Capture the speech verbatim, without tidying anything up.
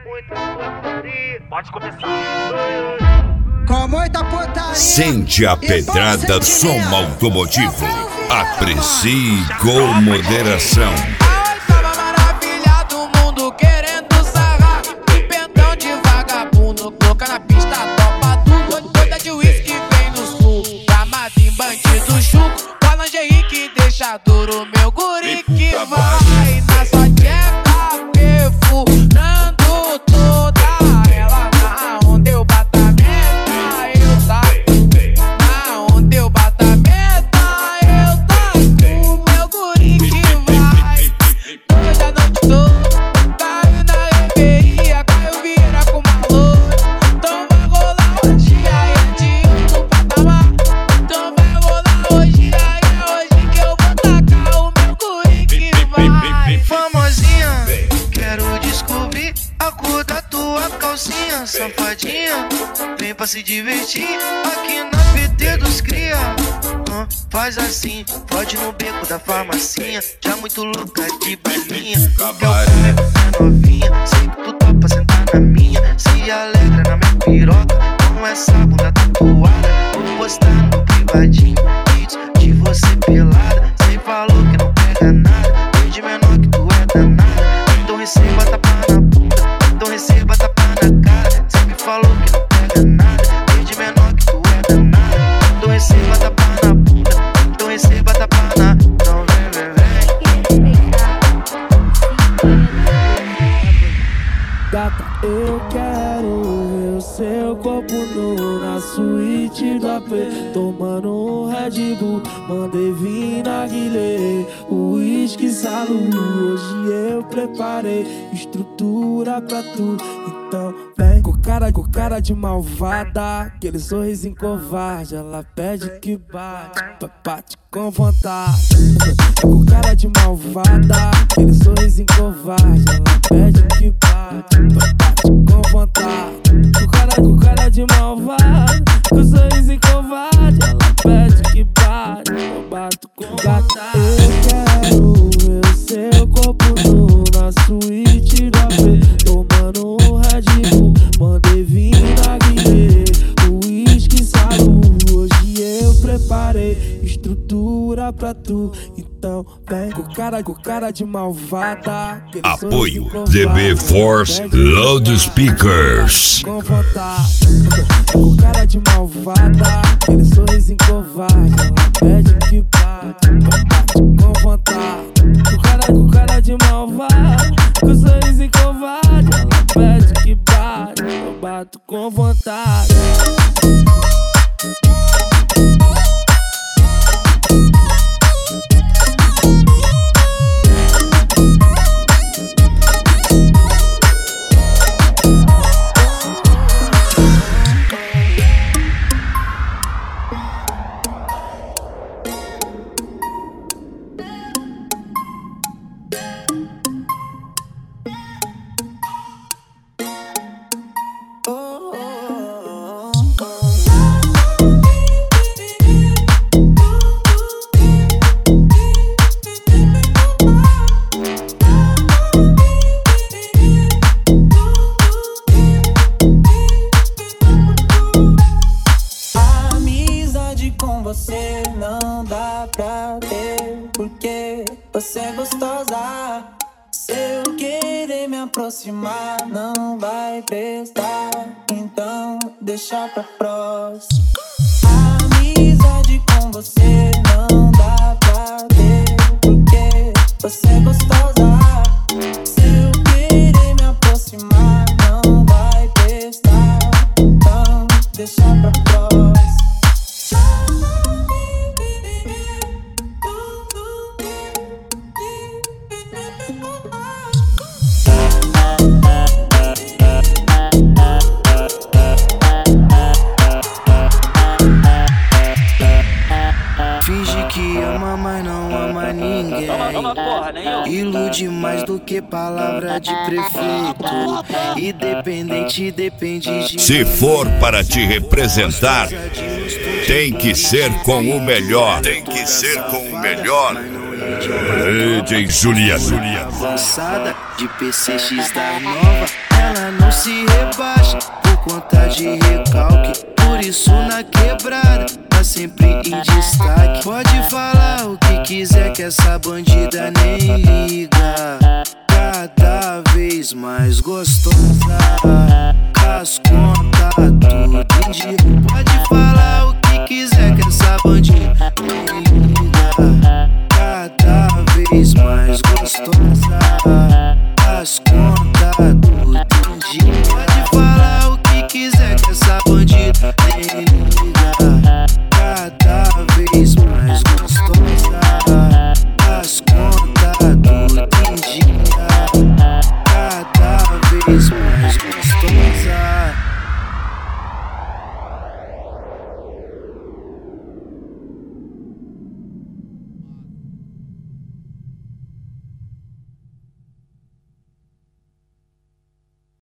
Pode começar. Com muita putaria. Sente a pedrada som automotivo. Aprecie com moderação. Maravilha do mundo querendo sarrar. Pentão de vagabundo, louca na pista, topa tudo. Doida de uísque vem no sul, chamado em bandido chuco. Fala Henrique, deixa duro meu guri que vai na sua tcheca, perfurando toda ela. Na onde eu bato a meta, eu taco. Na onde eu bato a meta, eu taco. Meu guri que vai. Hoje a noite toda caiu na reveria, caiu vira com uma loura. Então vai rolar hoje, aí é de outro patamar. Então vai rolar hoje, aí é hoje que eu vou tacar o meu guri que vai. Famosinha, quero descobrir a cor da tua calcinha. Safadinha, vem pra se divertir aqui na P T dos cria. Ah, faz assim, pode no beco da farmacinha. Já muito louca de balinha. Quer o é novinha, sei que tu topa sentar na minha. Se alegra na minha piroca com essa bunda tatuada. Vou postar no privadinho vídeos de você pelada. Cê falou que não pega nada, desde menor que tu é danada. Então receba tapa na bunda, então receba tapa na cara. Cê me falou que não pega nada, desde menor que tu é danada. Então receba tapa na bunda, então receba tapa na. Então vem, vem, vem. Gata, eu quero ver o seu corpo nu na suíte do A P, tomando um Red Bull. Mandei vir na guilê, o uísque salu. Hoje eu preparei estrutura pra tu. Então vem com cara, com cara de malvada, aquele sorrisinho covarde. Ela pede que bate, bate com vontade. Com cara de malvada, aquele sorrisinho covarde. Ela pede que bate, bate com vontade. Com cara, com cara de malvada, com sorrisinho covarde. Ela pede que bate, eu bato com vontade. Eu quero ver o seu corpo nu na suíte do A P, tomando um Red Bull. Mandei vir na guilê, o uísque salu. Hoje eu preparei estrutura pra tu. Então vem com cara, com cara de malvada. Apoio D B Force Loudspeakers. Com vontade, com cara de malvada, aquele sorrisinho covarde. Ela pede que bate, bate com vontade. Com cara, com cara de malvada, com sorrisinho covarde. Ela pede que bate, eu bato com vontade. Você não dá pra ter, porque você é gostosa. Se eu querer me aproximar, não vai prestar. Então deixa pra próxima. Amizade com você não dá pra ter, porque você é gostosa. Se eu querer me aproximar, não vai prestar. Então deixa pra próxima. Finge que ama, mas não ama ninguém. Ilude mais do que palavra de prefeito. Independente, depende de. Se for para te representar, tem que ser com o melhor. Tem que ser com o melhor. D J Juliano. Avançada de P C X da nova. ela não se rebaixa por conta de recalque. Por isso na quebrada tá sempre em destaque. Pode falar o que quiser que essa bandida nem liga. Cada vez mais gostosa, as contas tudo em dia. Pode falar o que quiser que essa bandida nem liga. Cada vez mais